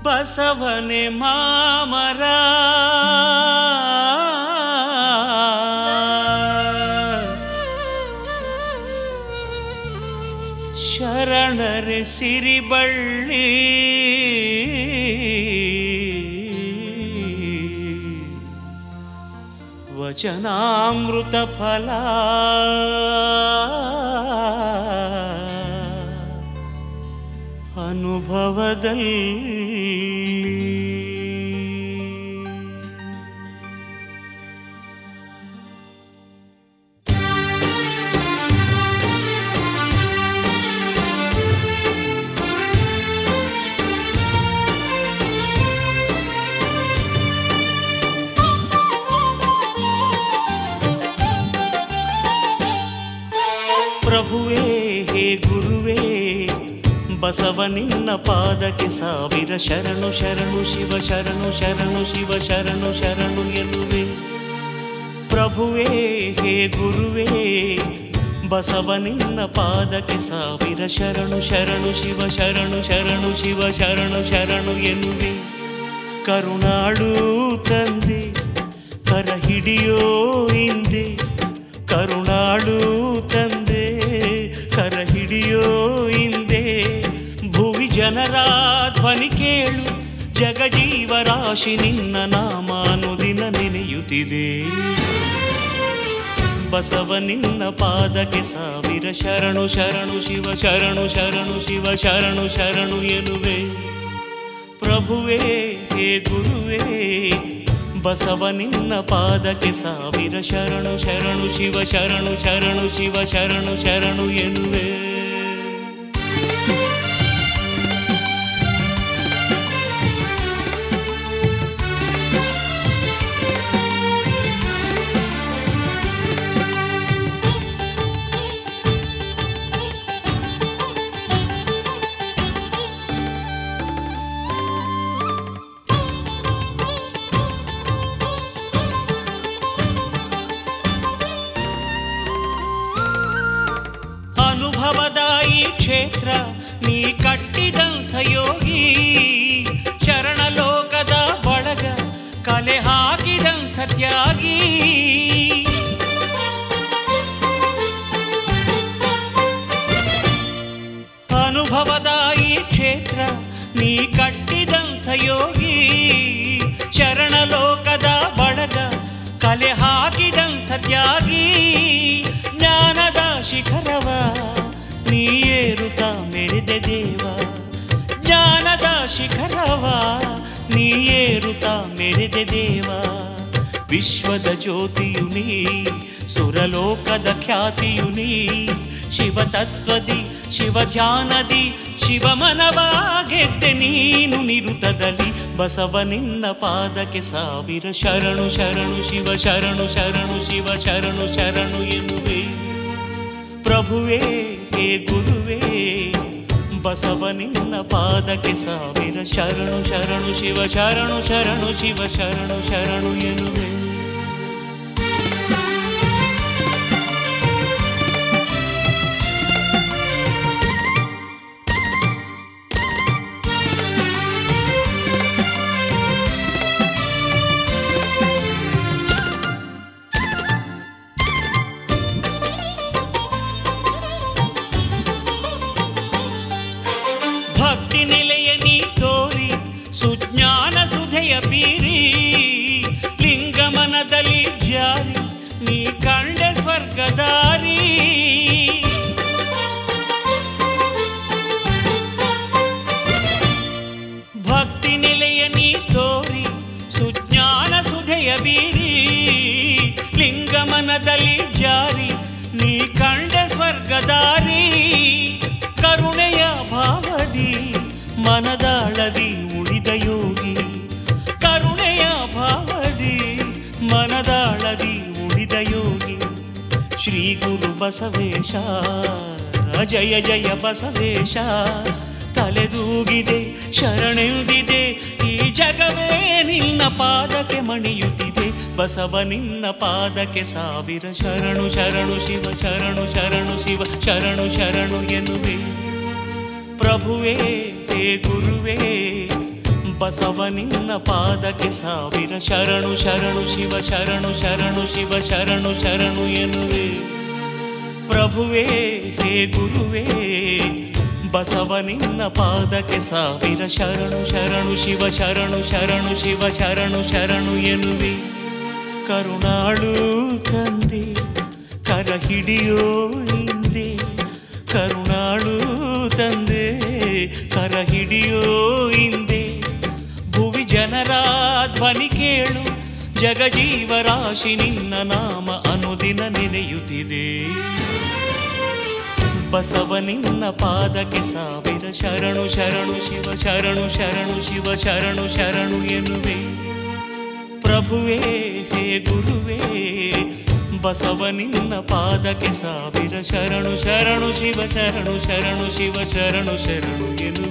ಬಸವನೆ ಮಾಮರ ಶರಣರೆ ಸಿರಿಬಳ್ಳಿ ವಚನಾಮೃತ ಫಲ ಅನುಭವದಲ್ಲಿ ಪ್ರಭುವೇ ಹೇ ಗುರುವೇ ಬಸವ ನಿನ್ನ ಪಾದಕ್ಕೆ ಸಾವಿರ ಶರಣು ಶರಣು ಶಿವ ಶರಣು ಶರಣು ಶಿವ ಶರಣು ಶರಣು ಎನ್ನುವೆ. ಪ್ರಭುವೇ ಹೇ ಗುರುವೇ ಬಸವ ನಿನ್ನ ಪಾದಕ್ಕೆ ಸಾವಿರ ಶರಣು ಶರಣು ಶಿವ ಶರಣು ಶರಣು ಶಿವ ಶರಣು ಶರಣು ಎನ್ನುವೆ. ಕರುಣಾಳು ತಂದೆ ಕರ ಹಿಡಿಯೋ ಹಿಂದೆ, ಕರುಣಾಳು ತಂದೆ ಕರ ಹಿಡಿಯೋ ಹಿಂದೆ. ಭುವಿ ಜನರ ಧ್ವನಿ ಕೇಳು, ಜಗಜೀವರಾಶಿ ನಿನ್ನ ನಾಮ ಅನುದಿನ ನೆನೆಯುತ್ತಿದೆ. ಬಸವ ನಿನ್ನ ಪಾದಕ್ಕೆ ಸಾವಿರ ಶರಣು ಶರಣು ಶಿವ ಶರಣು ಶರಣು ಶಿವ ಶರಣು ಶರಣು ಎನ್ನುವೆ. ಪ್ರಭುವೇ ಹೇ ಗುರುವೇ ಬಸವ ನಿನ್ನ ಪಾದಕ್ಕೆ ಸಾವಿರ ಶರಣು ಶರಣು ಶಿವ ಶರಣು ಶರಣು ಶಿವ ಶರಣು ಶರಣು ಎನ್ನುವೆ. ಅನುಭವದ ಈ ಕ್ಷೇತ್ರ ನೀ ಕಟ್ಟಿದಂಥ ಯೋಗಿ, ಶರಣಲೋಕದ ಬಳಗ ಕಲೆ ಹಾಕಿದಂಥ ತ್ಯಾಗಿ. ಅನುಭವದ ಈ ಕ್ಷೇತ್ರ ನೀ ಕಟ್ಟಿದಂಥ ಯೋಗಿ, ಶರಣಲೋಕದ ಬಳಗ ಕಲೆ ಹಾಕಿದಂಥ ತ್ಯಾಗಿ. ಜ್ಞಾನದ ಶಿಖರವ ನೀ ಏರುತ್ತ ಮೆರೆದೆ ದೇವ, ಜ್ಞಾನದ ಶಿಖರವ ನೀ ಏರುತ್ತ ಮೆರೆದೆ ದೇವ. ವಿಶ್ವದ ಜ್ಯೋತಿಯು ನೀ, ಸುರಲೋಕದ ಖ್ಯಾತಿಯು ನೀ. ಶಿವತತ್ವದಿ ಶಿವ ಧ್ಯಾನದಿ ಶಿವ ಮನವಾಗೆದ್ದೆ ನೀನು ನಿರುತದಲ್ಲಿ. ಬಸವ ನಿನ್ನ ಪಾದಕ್ಕೆ ಸಾವಿರ ಶರಣು ಶರಣು ಶಿವ ಶರಣು ಶರಣು ಶಿವ ಶರಣು ಶರಣು ಎನ್ನುವೆ. ಪ್ರಭುವೇ ಹೇ ಗುರುವೇ ಬಸವ ನಿನ್ನ ಪಾದಕ್ಕೆ ಸಾವಿರ ಶರಣು ಶರಣು ಶಿವ ಶರಣು ಶರಣು ಶಿವ ಶರಣು ಶರಣು ಎನ್ನುವೆ. ಭಕ್ತಿ ನೆಲೆಯ ನೀ ತೋರಿ ಸುಜ್ಞಾನ ಸುಧೆಯ ಬೀರಿ, ಲಿಂಗಮನದಲ್ಲಿ ಜಾರಿ ನೀ ಕಂಡೆ ಸ್ವರ್ಗದಾರಿ. ಭಕ್ತಿ ನೆಲೆಯ ನೀ ತೋರಿ ಸುಜ್ಞಾನ ಸುಧೆಯ ಬೀರಿ, ಲಿಂಗಮನದಲ್ಲಿ ಜಾರಿ ನೀ ಕಂಡೆ ಸ್ವರ್ಗದಾರಿ. ಕರುಣೆಯ ಭಾವದಿ ಮನದಾಳದಿ ಉಳಿದ ಯೋಗಿ, ಕರುಣೆಯ ಭಾವದಿ ಮನದಾಳದಿ ಉಳಿದ ಯೋಗಿ. ಶ್ರೀ ಗುರು ಬಸವೇಶ ಜಯ ಜಯ ಬಸವೇಶ, ತಲೆದೂಗಿದೆ ಶರಣೆಯುದಿದೆ ಈ ಜಗವೇ ನಿನ್ನ ಪಾದಕ್ಕೆ ಮಣಿಯುತ್ತಿದೆ. ಬಸವ ನಿನ್ನ ಪಾದಕ್ಕೆ ಸಾವಿರ ಶರಣು ಶರಣು ಶಿವ ಶರಣು ಶರಣು ಶಿವ ಶರಣು ಶರಣು ಎನ್ನುವೆ. ಪ್ರಭುವೇ ಹೇ ಗುರುವೇ ಬಸವ ನಿನ್ನ ಪಾದಕ್ಕೆ ಸಾವಿರ ಶರಣು ಶರಣು ಶಿವ ಶರಣು ಶರಣು ಶಿವ ಶರಣು ಶರಣು ಎನ್ನುವೆ. ಪ್ರಭುವೇ ಹೇ ಗುರುವೇ ಬಸವ ನಿನ್ನ ಪಾದಕ್ಕೆ ಸಾವಿರ ಶರಣು ಶರಣು ಶಿವ ಶರಣು ಶರಣು ಶಿವ ಶರಣು ಶರಣು ಎನ್ನುವೆ. ಕರುಣಾಳು ತಂದೆ ಕರ ಹಿಡಿಯೋ ಹಿಂದೆ, ಕರುಣಾಳು ತಂದೆ ಕರ ಹಿಡಿಯೋ ಹಿಂದೆ. ಭುವಿ ಜನರ ಧ್ವನಿ ಕೇಳು, ಜಗಜೀವರಾಶಿ ನಿನ್ನ ನಾಮ ಅನುದಿನ ನೆನೆಯುತ್ತಿದೆ. ಬಸವ ನಿನ್ನ ಪಾದಕ್ಕೆ ಸಾವಿರ ಶರಣು ಶರಣು ಶಿವ ಶರಣು ಶರಣು ಶಿವ ಶರಣು ಶರಣು ಎನ್ನುವೆ. ಪ್ರಭುವೇ ಹೇ ಗುರುವೇ ಬಸವ ನಿನ್ನ ಪಾದಕ್ಕೆ ಸಾವಿರ ಶರಣು ಶರಣು ಶಿವ ಶರಣು ಶರಣು ಶಿವ ಶರಣು ಶರಣು ಎನ್ನುವೆ.